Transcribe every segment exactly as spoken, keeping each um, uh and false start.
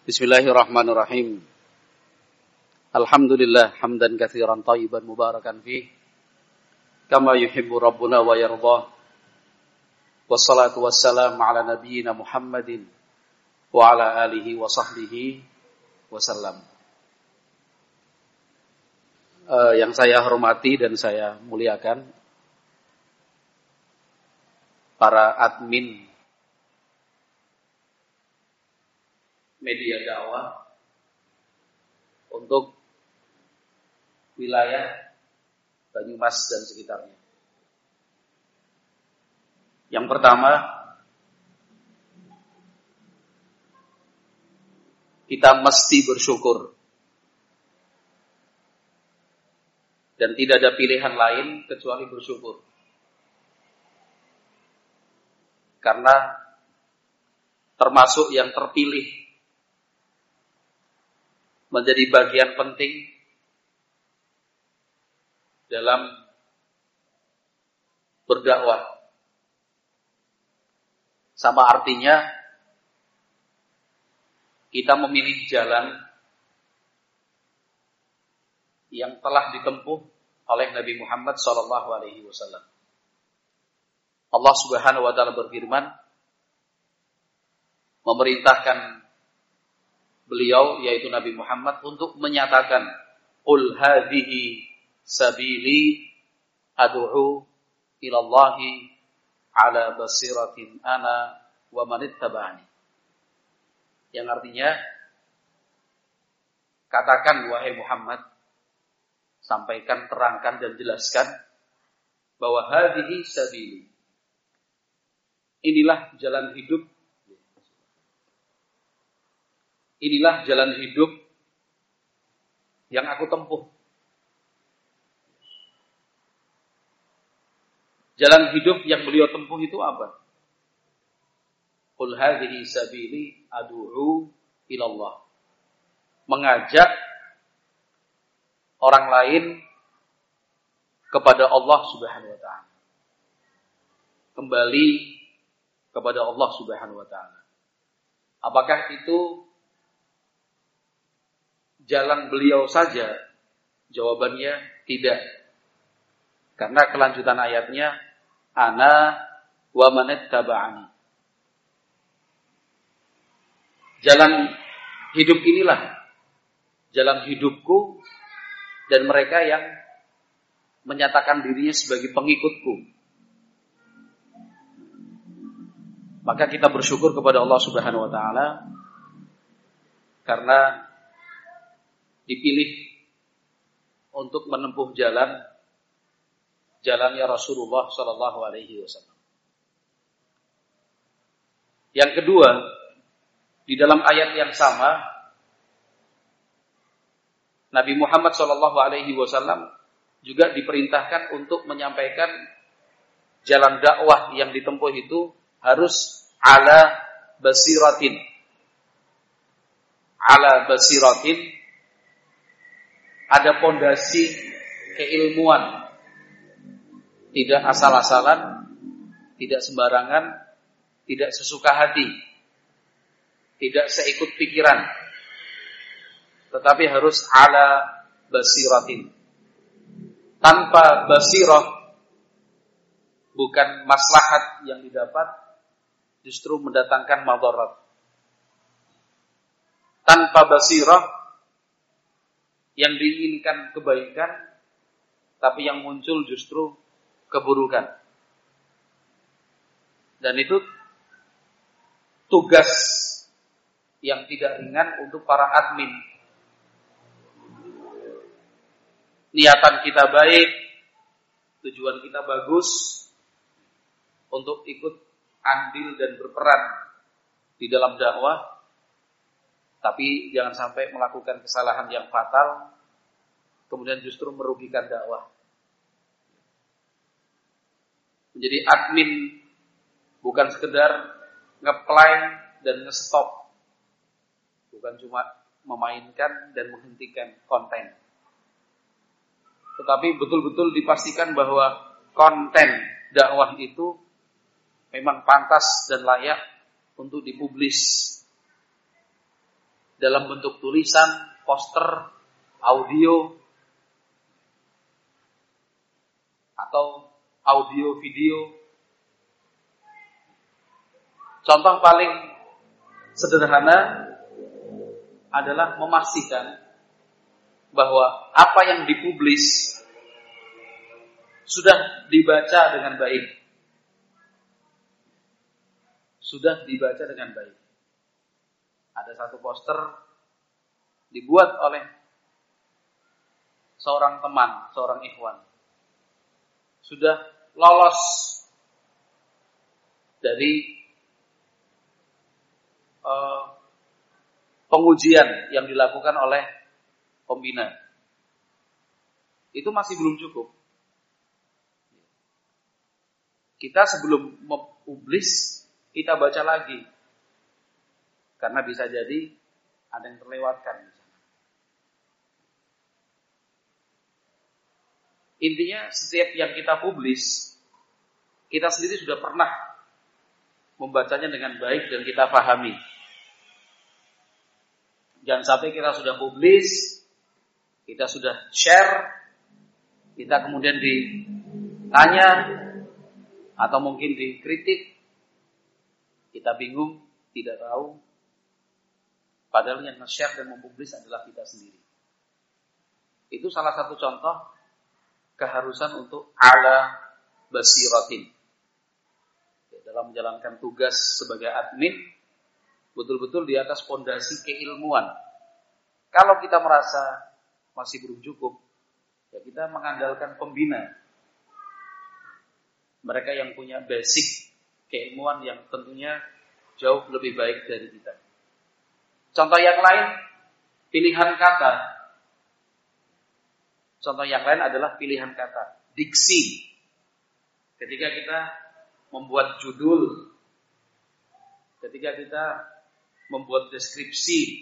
Bismillahirrahmanirrahim. Alhamdulillah hamdan katsiran thayyiban mubarakan fih kama yuhibbu rabbuna wa yardah. Wassalatu wassalamu ala nabiyyina Muhammadin wa ala alihi wa sahbihi wasallam. Uh, yang saya hormati dan saya muliakan para admin media dakwah untuk wilayah Banyumas dan sekitarnya. Yang pertama, kita mesti bersyukur dan tidak ada pilihan lain kecuali bersyukur. Karena termasuk yang terpilih menjadi bagian penting dalam berdakwah. Sama artinya kita memilih jalan yang telah ditempuh oleh Nabi Muhammad sallallahu alaihi wasallam. Allah Subhanahu wa taala berfirman, memerintahkan beliau yaitu Nabi Muhammad untuk menyatakan qul hadhihi sabili ad'u ila Allahi ala basiratin ana wa man ittaba'ani. Yang artinya, katakan wahai Muhammad, sampaikan, terangkan dan jelaskan bahwa hadhihi sabili, inilah jalan hidup. Inilah jalan hidup yang aku tempuh. Jalan hidup yang beliau tempuh itu apa? Qul hadhihi sabili ad'u ila Allah. Mengajak orang lain kepada Allah Subhanahu wa taala. Kembali kepada Allah Subhanahu wa taala. Apakah itu jalan beliau saja? Jawabannya tidak. Karena kelanjutan ayatnya, ana wa man ittaba'ani. Jalan hidup inilah jalan hidupku dan mereka yang menyatakan dirinya sebagai pengikutku. Maka kita bersyukur kepada Allah Subhanahu wa taala karena dipilih untuk menempuh jalan jalannya Rasulullah sallallahu alaihi wasallam. Yang kedua, di dalam ayat yang sama Nabi Muhammad sallallahu alaihi wasallam juga diperintahkan untuk menyampaikan jalan dakwah yang ditempuh itu harus ala basiratin. Ala basiratin, ada pondasi keilmuan. Tidak asal-asalan, tidak sembarangan, tidak sesuka hati, tidak seikut pikiran, tetapi harus ala basiratin. Tanpa basirah, bukan maslahat yang didapat, justru mendatangkan madarat. Tanpa basirah, yang diinginkan kebaikan, tapi yang muncul justru keburukan. Dan itu tugas yang tidak ringan untuk para admin. Niatan kita baik, tujuan kita bagus untuk ikut andil dan berperan di dalam dakwah, tapi jangan sampai melakukan kesalahan yang fatal kemudian justru merugikan dakwah. Menjadi admin bukan sekedar nge-play dan nge-stop. Bukan cuma memainkan dan menghentikan konten. Tetapi betul-betul dipastikan bahwa konten dakwah itu memang pantas dan layak untuk dipublis. dalam bentuk tulisan, poster, audio, atau audio video. Contoh paling sederhana adalah memastikan bahwa apa yang dipublis sudah dibaca dengan baik. Sudah dibaca dengan baik. Ada satu poster dibuat oleh seorang teman, seorang ikhwan. Sudah lolos dari uh, pengujian yang dilakukan oleh pembina. Itu masih belum cukup. Kita sebelum mempublis, kita baca lagi. Karena bisa jadi ada yang terlewatkan. Intinya setiap yang kita publis, kita sendiri sudah pernah membacanya dengan baik dan kita pahami. Jangan sampai kita sudah publis, kita sudah share, kita kemudian ditanya atau mungkin dikritik, kita bingung, tidak tahu. Padahal yang nge-share dan mempublis adalah kita sendiri. Itu salah satu contoh keharusan untuk ala basiratin. Dalam menjalankan tugas sebagai admin, betul-betul di atas fondasi keilmuan. Kalau kita merasa masih belum cukup, ya kita mengandalkan pembina. Mereka yang punya basic keilmuan yang tentunya jauh lebih baik dari kita. Contoh yang lain, pilihan kata. Contoh yang lain adalah pilihan kata, diksi. Ketika kita membuat judul, ketika kita membuat deskripsi,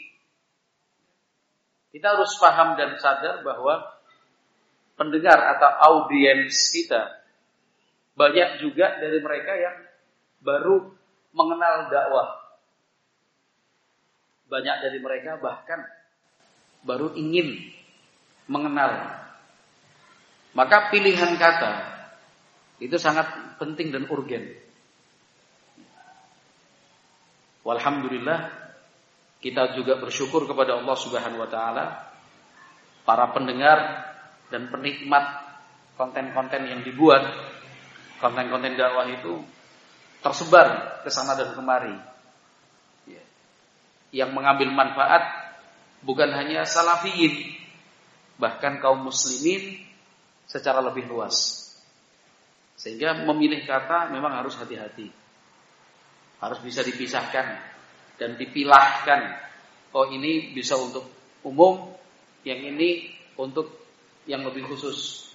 kita harus paham dan sadar bahwa pendengar atau audiens kita banyak juga dari mereka yang baru mengenal dakwah. Banyak dari mereka bahkan baru ingin mengenal. Maka pilihan kata itu sangat penting dan urgen. Walhamdulillah, kita juga bersyukur kepada Allah Subhanahu wa taala, para pendengar dan penikmat konten-konten yang dibuat, konten-konten dakwah itu tersebar ke sana dan kemari. Yang mengambil manfaat bukan hanya salafiyin, bahkan kaum muslimin secara lebih luas. Sehingga memilih kata memang harus hati-hati. Harus bisa dipisahkan dan dipilahkan. Oh, ini bisa untuk umum, yang ini untuk yang lebih khusus.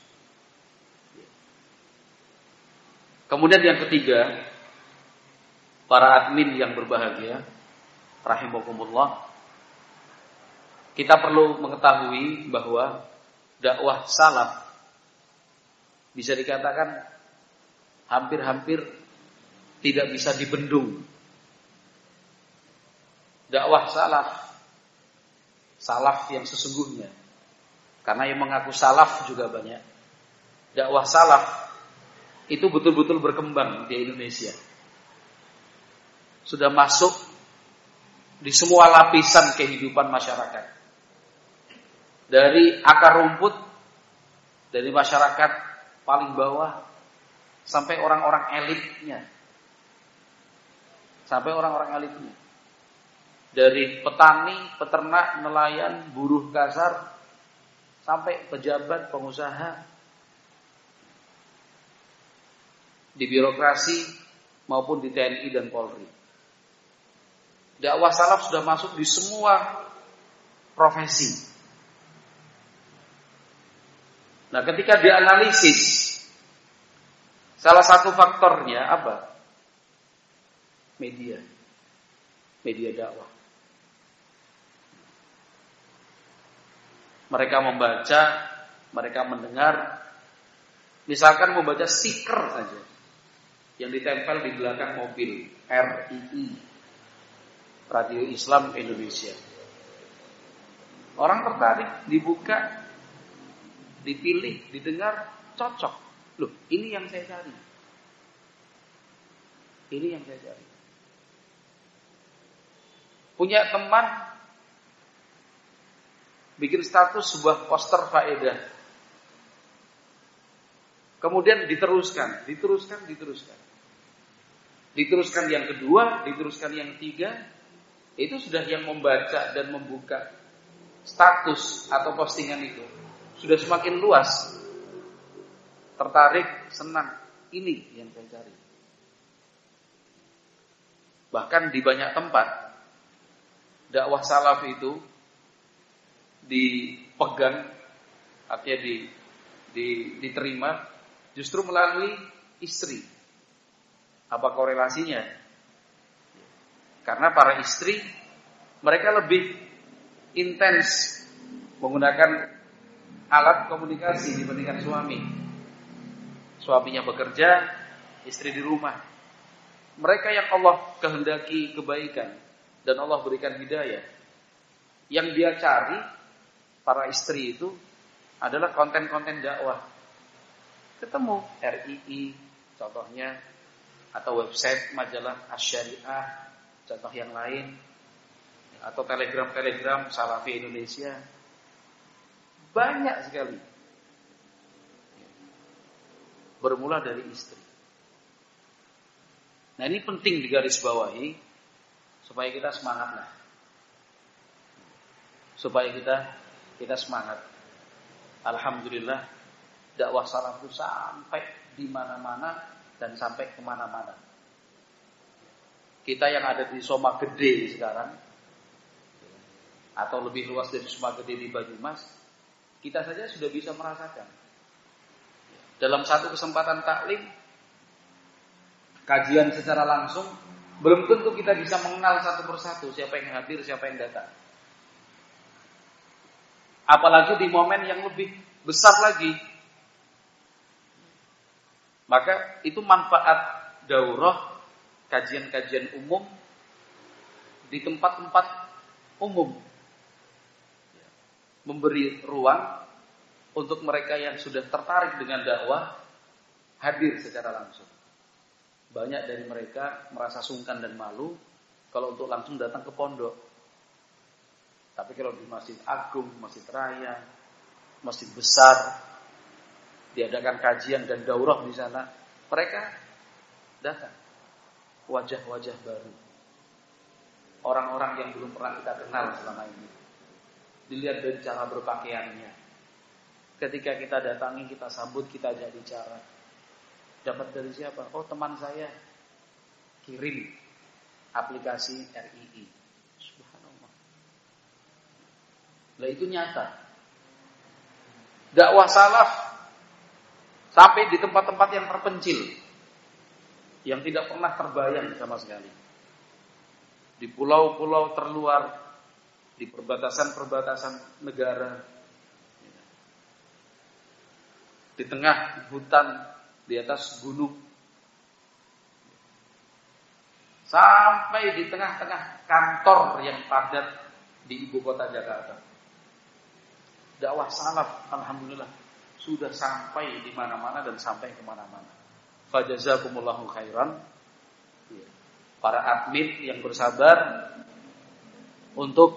Kemudian yang ketiga, para admin yang berbahagia, rahimakumullah, kita perlu mengetahui bahwa dakwah salaf bisa dikatakan hampir-hampir tidak bisa dibendung. Dakwah salaf, salaf yang sesungguhnya, karena yang mengaku salaf juga banyak. Dakwah salaf itu betul-betul berkembang di Indonesia. Sudah masuk di semua lapisan kehidupan masyarakat. Dari akar rumput, dari masyarakat paling bawah, sampai orang-orang elitnya. Sampai orang-orang elitnya. Dari petani, peternak, nelayan, buruh kasar, sampai pejabat, pengusaha, di birokrasi maupun di T N I dan Polri. Dakwah salaf sudah masuk di semua profesi. Nah, ketika dianalisis, salah satu faktornya apa? Media. Media dakwah. Mereka membaca, mereka mendengar. Misalkan membaca stiker saja yang ditempel di belakang mobil R I I, Radio Islam Indonesia. Orang tertarik, dibuka, dipilih, didengar, cocok. Loh, ini yang saya cari. Ini yang saya cari. Punya teman bikin status sebuah poster faedah. Kemudian diteruskan, diteruskan, diteruskan. Diteruskan yang kedua, diteruskan yang ketiga. Itu sudah yang membaca dan membuka status atau postingan itu sudah semakin luas. Tertarik, senang. Ini yang saya cari. Bahkan di banyak tempat dakwah salaf itu dipegang, artinya di, di, diterima justru melalui istri. Apa korelasinya? Karena para istri mereka lebih intens menggunakan alat komunikasi dibandingkan suami. Suaminya bekerja, istri di rumah. Mereka yang Allah kehendaki kebaikan dan Allah berikan hidayah, yang dia cari para istri itu adalah konten-konten dakwah. Ketemu R I I contohnya, atau website majalah Asy-Syariah contoh yang lain, atau telegram-telegram Salafi Indonesia. Banyak sekali. Bermula dari istri. Nah, ini penting digarisbawahi supaya kita semangat lah. Supaya kita kita semangat. Alhamdulillah dakwah salaf itu sampai di mana-mana dan sampai kemana-mana. Kita yang ada di Soma Gede sekarang, atau lebih luas dari Soma Gede di Banyumas, kita saja sudah bisa merasakan. Dalam satu kesempatan taklim, kajian secara langsung, belum tentu kita bisa mengenal satu persatu siapa yang hadir, siapa yang datang. Apalagi di momen yang lebih besar lagi. Maka itu manfaat daurah, kajian-kajian umum di tempat-tempat umum. Memberi ruang untuk mereka yang sudah tertarik dengan dakwah hadir secara langsung. Banyak dari mereka merasa sungkan dan malu kalau untuk langsung datang ke pondok. Tapi kalau di Masjid Agung, Masjid Raya, Masjid Besar, diadakan kajian dan daurah di sana, mereka datang. Wajah-wajah baru. Orang-orang yang belum pernah kita kenal selama ini. Dilihat dari cara berpakaiannya. Ketika kita datangi, kita sambut, kita ajak bicara. Dapat dari siapa? Oh, teman saya kirim aplikasi R I I. Subhanallah. Lah itu nyata. Dakwah salaf sampai di tempat-tempat yang terpencil, yang tidak pernah terbayang sama sekali. Di pulau-pulau terluar, di perbatasan-perbatasan negara, di tengah hutan, di atas gunung, sampai di tengah-tengah kantor yang padat di ibu kota Jakarta. Dakwah salaf, alhamdulillah, sudah sampai di mana-mana dan sampai kemana-mana. Fajazakumullahu khairan. Para admin yang bersabar untuk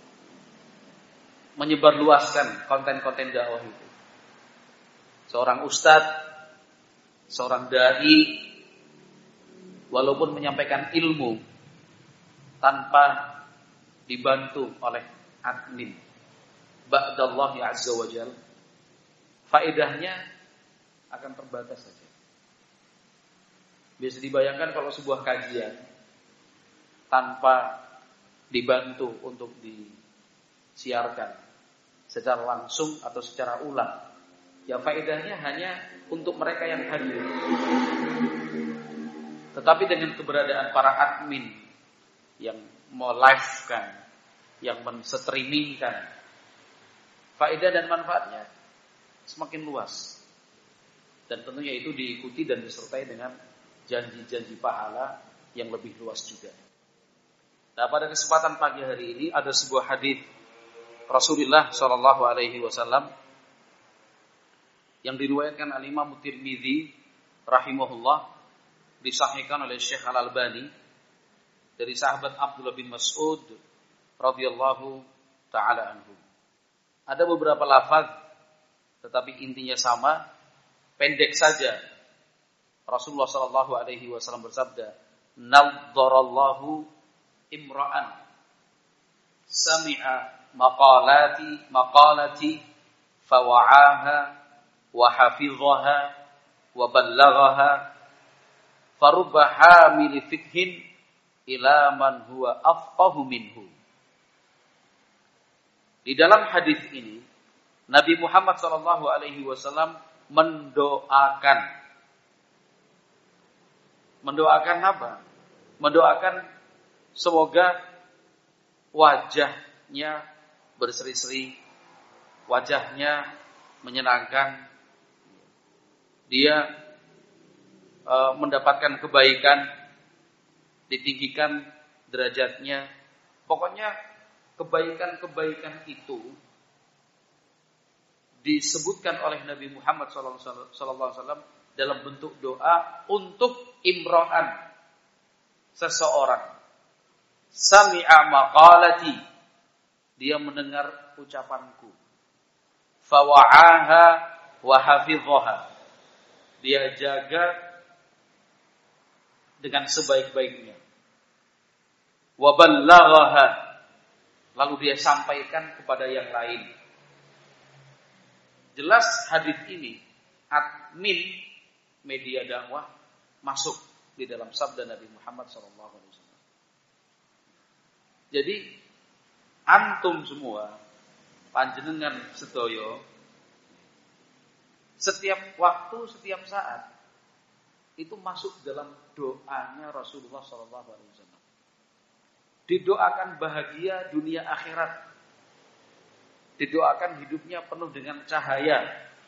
menyebarluaskan konten-konten dakwah itu. Seorang ustadz, seorang dai, walaupun menyampaikan ilmu tanpa dibantu oleh admin, ba'dallahi azza wa jalla, faedahnya akan terbatas saja. Bisa dibayangkan kalau sebuah kajian tanpa dibantu untuk disiarkan secara langsung atau secara ulang, ya faedahnya hanya untuk mereka yang hadir. Tetapi dengan keberadaan para admin yang melive-kan, yang men-streamingkan, faedah dan manfaatnya semakin luas. Dan tentunya itu diikuti dan disertai dengan janji-janji pahala yang lebih luas juga. Nah, pada kesempatan pagi hari ini ada sebuah hadis Rasulullah sallallahu alaihi wasallam yang diriwayatkan al-Imam Tirmidzi rahimahullah, disahihkan oleh Syekh Al-Albani dari sahabat Abdullah bin Mas'ud radhiyallahu taala anhu. Ada beberapa lafaz tetapi intinya sama, pendek saja. Rasulullah sallallahu alaihi wasallam bersabda, "Naddarallahu imra'an sami'a maqalati maqalati fawa'aha wa hafidhaha wa ballaghaha farubba hamil fiqhin ila man huwa afqahu minhu." Di dalam hadis ini Nabi Muhammad sallallahu alaihi wasallam mendoakan mendoakan apa? Mendoakan semoga wajahnya berseri-seri, wajahnya menyenangkan, dia e, mendapatkan kebaikan, ditinggikan derajatnya. Pokoknya kebaikan-kebaikan itu disebutkan oleh Nabi Muhammad sallallahu alaihi wasallam dalam bentuk doa untuk imro'an, seseorang. Sami'a maqalati, dia mendengar ucapanku. Fawa'aha wa hafidhaha, dia jaga dengan sebaik-baiknya. Wa ballaghaha, lalu dia sampaikan kepada yang lain. Jelas hadis ini admin media dakwah masuk di dalam sabda Nabi Muhammad sallallahu alaihi wasallam. Jadi antum semua panjenengan sedaya setiap waktu, setiap saat itu masuk dalam doanya Rasulullah sallallahu alaihi wasallam. Didoakan bahagia dunia akhirat. Didoakan hidupnya penuh dengan cahaya.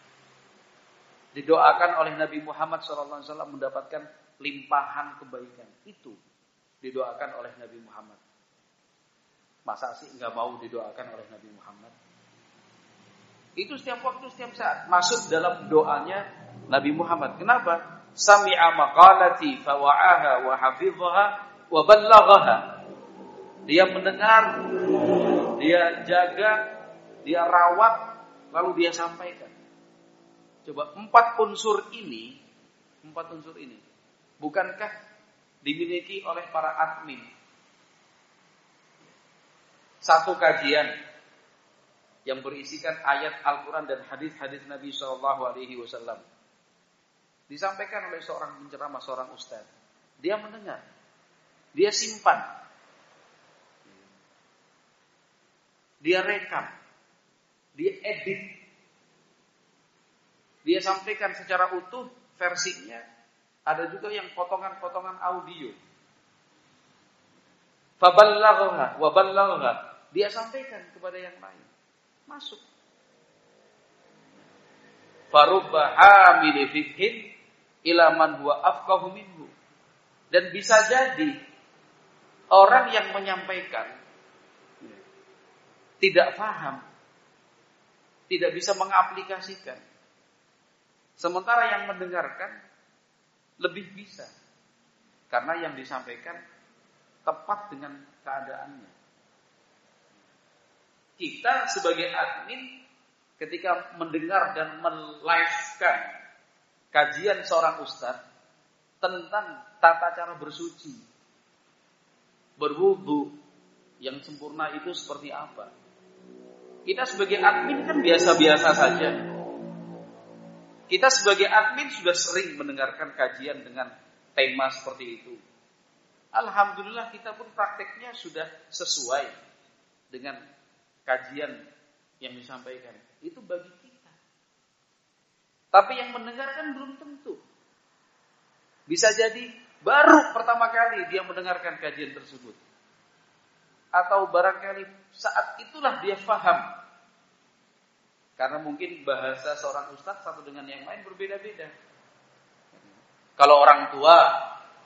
Didoakan oleh Nabi Muhammad sallallahu alaihi wasallam mendapatkan limpahan kebaikan. Itu didoakan oleh Nabi Muhammad. Masa sih enggak mau didoakan oleh Nabi Muhammad? Itu setiap waktu, setiap saat masuk dalam doanya Nabi Muhammad. Kenapa? Sami'a maqalati fawa'aha wa hafidhaha wa ballaghaha. Dia mendengar, dia jaga, dia rawat, lalu dia sampaikan. Coba empat unsur ini, empat unsur ini, bukankah dimiliki oleh para admin? Satu kajian yang berisikan ayat Al-Quran dan hadis-hadis Nabi Shallallahu Alaihi Wasallam disampaikan oleh seorang penceramah, seorang ustaz. Dia mendengar, dia simpan, dia rekam, dia edit, dia sampaikan secara utuh versinya. Ada juga yang potongan-potongan audio. Faballagha wa ballagha, dia sampaikan kepada yang lain. Masuk. Farubba hamil fiqhin ila man huwa afqahu minhu. Dan bisa jadi orang yang menyampaikan tidak paham, tidak bisa mengaplikasikan. Sementara yang mendengarkan lebih bisa. Karena yang disampaikan tepat dengan keadaannya. Kita sebagai admin ketika mendengar dan melive-kan kajian seorang ustaz tentang tata cara bersuci, berwudu yang sempurna itu seperti apa. Kita sebagai admin kan biasa-biasa saja. Kita sebagai admin sudah sering mendengarkan kajian dengan tema seperti itu. Alhamdulillah kita pun prakteknya sudah sesuai dengan kajian yang disampaikan. Itu bagi kita. Tapi yang mendengarkan belum tentu. Bisa jadi baru pertama kali dia mendengarkan kajian tersebut. Atau barangkali saat itulah dia faham. Karena mungkin bahasa seorang ustaz satu dengan yang lain berbeda-beda. Kalau orang tua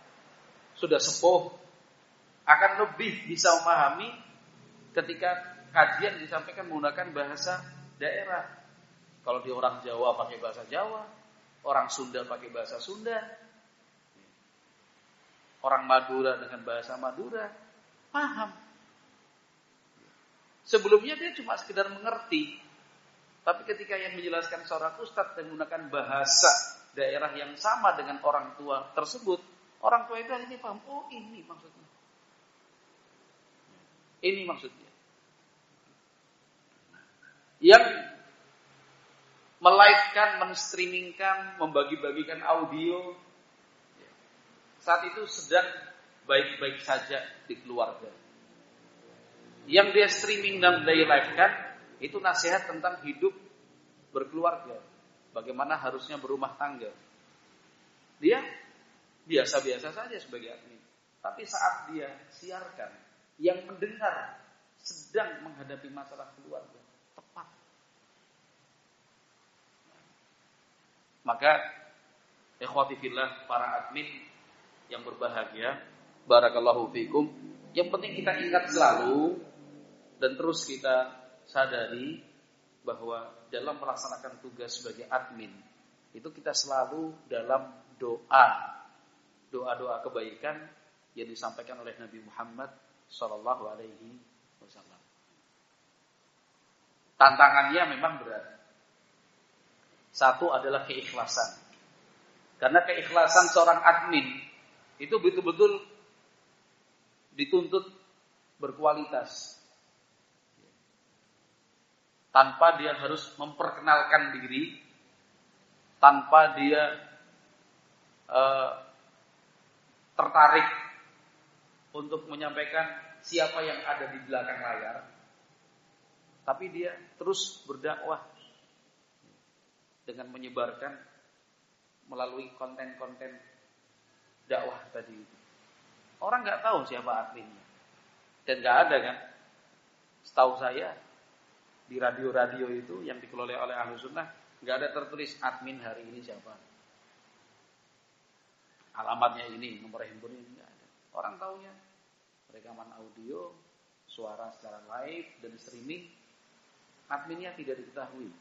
sudah sepuh, akan lebih bisa memahami ketika kajian disampaikan menggunakan bahasa daerah. Kalau di orang Jawa pakai bahasa Jawa, orang Sunda pakai bahasa Sunda, orang Madura dengan bahasa Madura, paham. Sebelumnya dia cuma sekedar mengerti, tapi ketika yang menjelaskan seorang ustadz menggunakan bahasa daerah yang sama dengan orang tua tersebut, orang tua itu akhirnya paham, oh ini maksudnya. Ini maksudnya. Yang melive-kan, men-streamingkan, membagi-bagikan audio, saat itu sedang baik-baik saja di keluarga. Yang dia streaming dan dia live-kan, itu nasihat tentang hidup berkeluarga. Bagaimana harusnya berumah tangga. Dia biasa-biasa saja sebagai admin. Tapi saat dia siarkan, yang mendengar sedang menghadapi masalah keluarga, tepat. Maka ikhwati fillah, para admin yang berbahagia, barakallahu fikum, yang penting kita ingat selalu dan terus kita sadari bahwa dalam melaksanakan tugas sebagai admin itu kita selalu dalam doa, doa-doa kebaikan yang disampaikan oleh Nabi Muhammad Sallallahu Alaihi Wasallam. Tantangannya memang berat. Satu adalah keikhlasan. Karena keikhlasan seorang admin itu betul-betul dituntut berkualitas. Tanpa dia harus memperkenalkan diri, tanpa dia uh, tertarik untuk menyampaikan siapa yang ada di belakang layar, tapi dia terus berdakwah dengan menyebarkan melalui konten-konten dakwah tadi. Orang nggak tahu siapa adminnya, dan nggak ada kan? Setahu saya di radio-radio itu yang dikelola oleh Ahlus Sunnah nggak ada tertulis admin hari ini siapa, alamatnya ini, nomor handphone ini, nggak ada. Orang taunya rekaman audio, suara secara live dan streaming, adminnya tidak diketahui.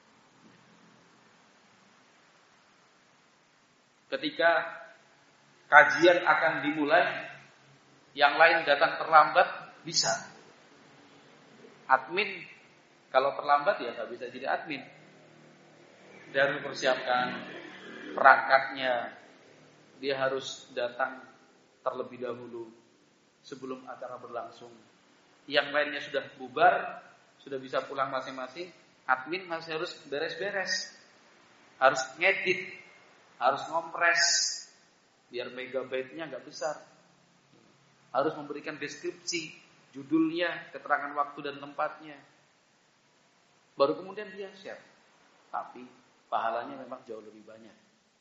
Ketika kajian akan dimulai, yang lain datang terlambat, bisa. Admin kalau terlambat ya nggak bisa jadi admin. Dia harus mempersiapkan perangkatnya, dia harus datang terlebih dahulu sebelum acara berlangsung. Yang lainnya sudah bubar, sudah bisa pulang masing-masing, admin masih harus beres-beres, harus ngedit, harus ngompres biar megabyte-nya nggak besar, harus memberikan deskripsi, judulnya, keterangan waktu dan tempatnya, baru kemudian dia share. Tapi pahalanya memang jauh lebih banyak.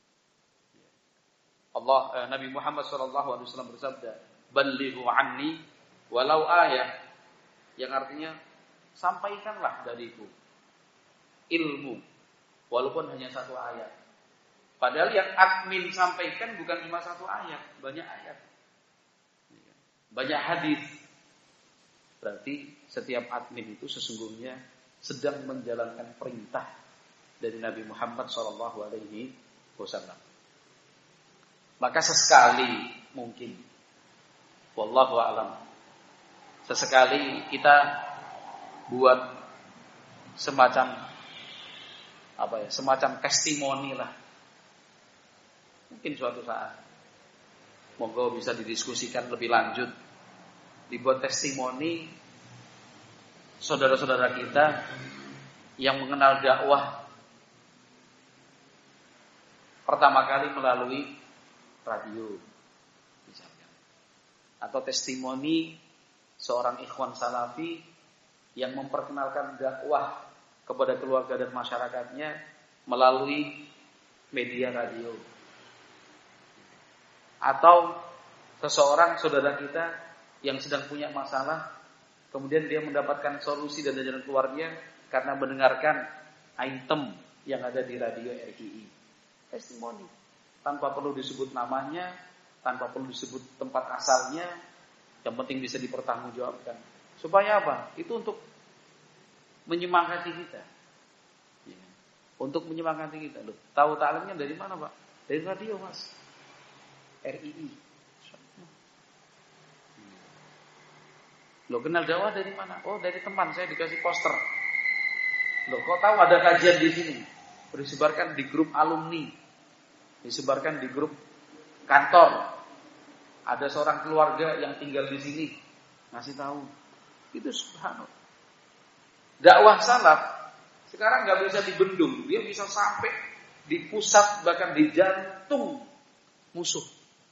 Allah eh, Nabi Muhammad shallallahu alaihi wasallam bersabda, "Ballighu anni walau ayah," yang artinya sampaikanlah dariku ilmu walaupun hanya satu ayat. Padahal yang admin sampaikan bukan cuma satu ayat, banyak ayat, banyak hadis. Berarti setiap admin itu sesungguhnya sedang menjalankan perintah dari Nabi Muhammad shallallahu alaihi wasallam. Maka sesekali mungkin, wallahu a'lam, sesekali kita buat semacam apa ya, semacam testimoni lah. Mungkin suatu saat, monggo bisa didiskusikan lebih lanjut, dibuat testimoni saudara-saudara kita yang mengenal dakwah pertama kali melalui radio misalnya, atau testimoni seorang ikhwan salafi yang memperkenalkan dakwah kepada keluarga dan masyarakatnya melalui media radio, atau seseorang saudara kita yang sedang punya masalah kemudian dia mendapatkan solusi dan jalan keluarnya karena mendengarkan item yang ada di radio R K I. Testimoni tanpa perlu disebut namanya, tanpa perlu disebut tempat asalnya, yang penting bisa dipertanggungjawabkan. Supaya apa? Itu untuk menyemangati kita. Ya. Untuk menyemangati kita. Loh, tahu ta'limnya dari mana, Pak? Dari radio, Mas. R I I. Loh, kenal dakwah dari mana? Oh, dari teman saya dikasih poster. Loh, kok tahu ada kajian di sini? Disebarkan di grup alumni. Disebarkan di grup kantor. Ada seorang keluarga yang tinggal di sini ngasih tahu. Itu subhanallah. Dakwah salaf sekarang nggak bisa dibendung, dia bisa sampai di pusat bahkan di jantung musuh.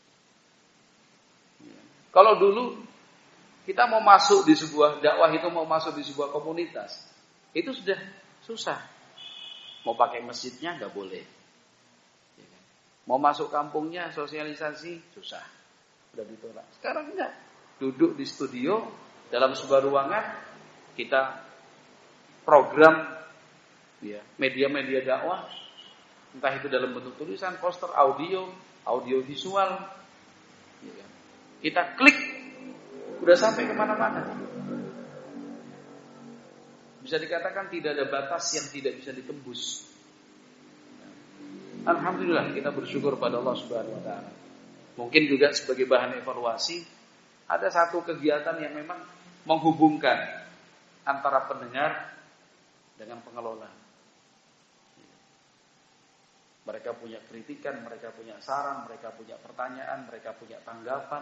Kalau dulu kita mau masuk di sebuah dakwah itu mau masuk di sebuah komunitas, itu sudah susah. Mau pakai masjidnya nggak boleh. Mau masuk kampungnya sosialisasi susah. Udah ditolak. Sekarang enggak. Duduk di studio dalam sebuah ruangan kita program ya, media-media dakwah, entah itu dalam bentuk tulisan, poster, audio, audio visual. Ya, kita klik udah sampai kemana-mana. Bisa dikatakan tidak ada batas yang tidak bisa ditembus. Alhamdulillah kita bersyukur pada Allah Subhanahu wa taala. Mungkin juga sebagai bahan evaluasi ada satu kegiatan yang memang menghubungkan antara pendengar dengan pengelola. Mereka punya kritikan, mereka punya saran, mereka punya pertanyaan, mereka punya tanggapan.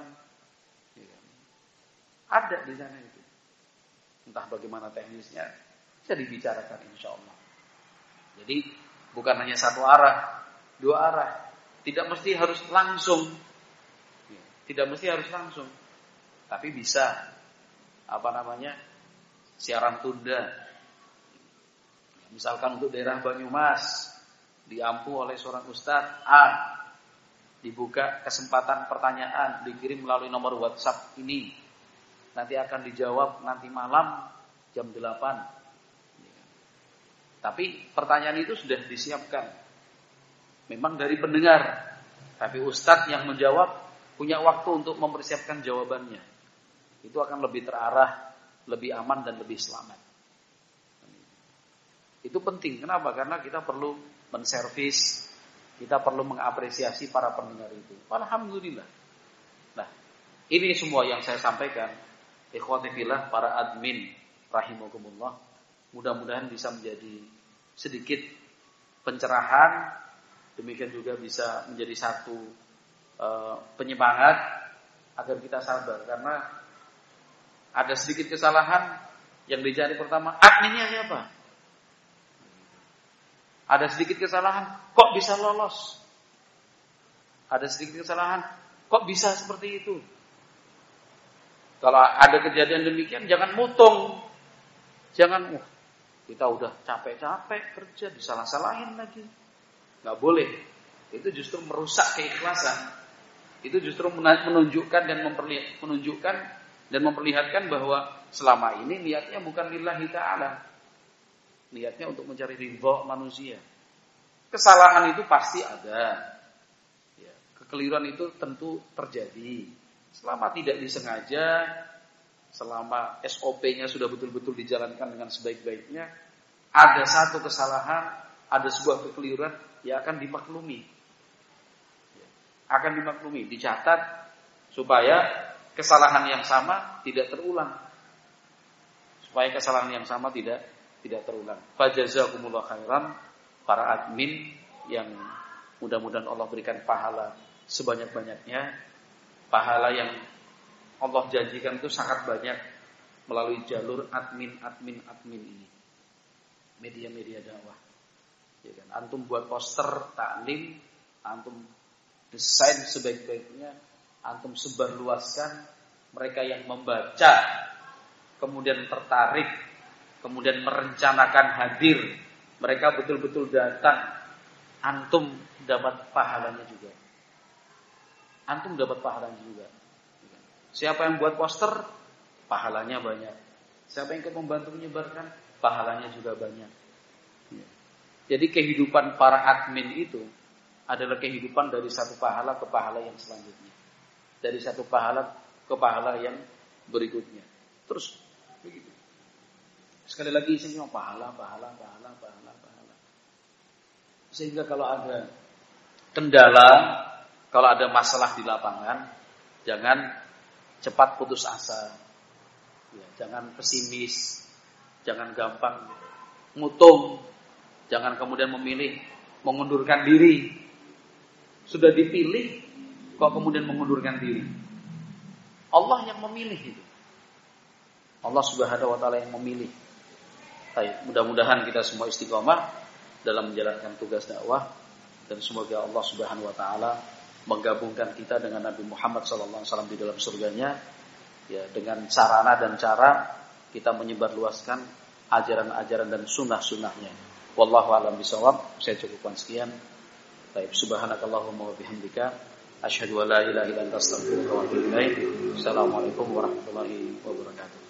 Ada di sana itu. Entah bagaimana teknisnya, bisa dibicarakan insya Allah. Jadi bukan hanya satu arah, dua arah. Tidak mesti harus langsung. Tidak mesti harus langsung. Tapi bisa, apa namanya, siaran tunda. Misalkan untuk daerah Banyumas, diampu oleh seorang ustadz A, dibuka kesempatan pertanyaan, dikirim melalui nomor WhatsApp ini. Nanti akan dijawab nanti malam jam delapan. Tapi pertanyaan itu sudah disiapkan. Memang dari pendengar. Tapi ustadz yang menjawab punya waktu untuk mempersiapkan jawabannya. Itu akan lebih terarah, lebih aman dan lebih selamat. Itu penting. Kenapa? Karena kita perlu menservis, kita perlu mengapresiasi para pendengar itu. Alhamdulillah. Nah, ini semua yang saya sampaikan. Ikhwati fillah, para admin rahimakumullah, mudah-mudahan bisa menjadi sedikit pencerahan, demikian juga bisa menjadi satu uh, penyemangat agar kita sabar, karena ada sedikit kesalahan yang dicari pertama, adminnya siapa? Ada sedikit kesalahan, kok bisa lolos? Ada sedikit kesalahan, kok bisa seperti itu? Kalau ada kejadian demikian, jangan mutung. Jangan, wah, kita udah capek-capek kerja, disalah-salahin lagi. Nggak boleh. Itu justru merusak keikhlasan. Itu justru menunjukkan dan memperlihat, menunjukkan dan memperlihatkan bahwa selama ini niatnya bukan lillahi ta'ala. Niatnya untuk mencari ridha manusia. Kesalahan itu pasti ada. Ya, kekeliruan itu tentu terjadi. Selama tidak disengaja, selama S O P-nya sudah betul-betul dijalankan dengan sebaik-baiknya, ada satu kesalahan, ada sebuah kekeliruan yang akan dimaklumi. Akan dimaklumi, dicatat supaya kesalahan yang sama tidak terulang. Supaya kesalahan yang sama tidak tidak terulang. Fajazakumullah khairan para admin yang mudah-mudahan Allah berikan pahala sebanyak-banyaknya. Pahala yang Allah janjikan itu sangat banyak melalui jalur admin-admin-admin ini. Media-media dakwah. Ya kan? Antum buat poster taklim, antum desain sebaik-baiknya, antum sebarluaskan, mereka yang membaca kemudian tertarik, kemudian merencanakan hadir, mereka betul-betul datang, antum dapat pahalanya juga. Antum dapat pahalanya juga. Siapa yang buat poster, pahalanya banyak. Siapa yang ikut membantu menyebarkan, pahalanya juga banyak. Jadi kehidupan para admin itu adalah kehidupan dari satu pahala ke pahala yang selanjutnya. Dari satu pahala ke pahala yang berikutnya. Terus begitu. Sekali lagi isinya pahala, pahala, pahala, pahala, pahala. Sehingga kalau ada kendala, kalau ada masalah di lapangan, jangan cepat putus asa. Ya, jangan pesimis, jangan gampang ngutung, jangan kemudian memilih mengundurkan diri. Sudah dipilih, kok kemudian mengundurkan diri? Allah yang memilih itu. Allah Subhanahu wa taala yang memilih. Baik, mudah-mudahan kita semua istiqomah dalam menjalankan tugas dakwah dan semoga Allah Subhanahu wa taala menggabungkan kita dengan Nabi Muhammad sallallahu alaihi wasallam di dalam surganya ya, dengan sarana dan cara kita menyebarluaskan ajaran-ajaran dan sunnah-sunnahnya. Wallahu a'lam bishawab. Saya cukupkan sekian. Baik, subhanakallahumma wa bihamdika asyhadu an la ilaha illa anta astaghfiruka wa atubu ilaik. Assalamualaikum warahmatullahi wabarakatuh.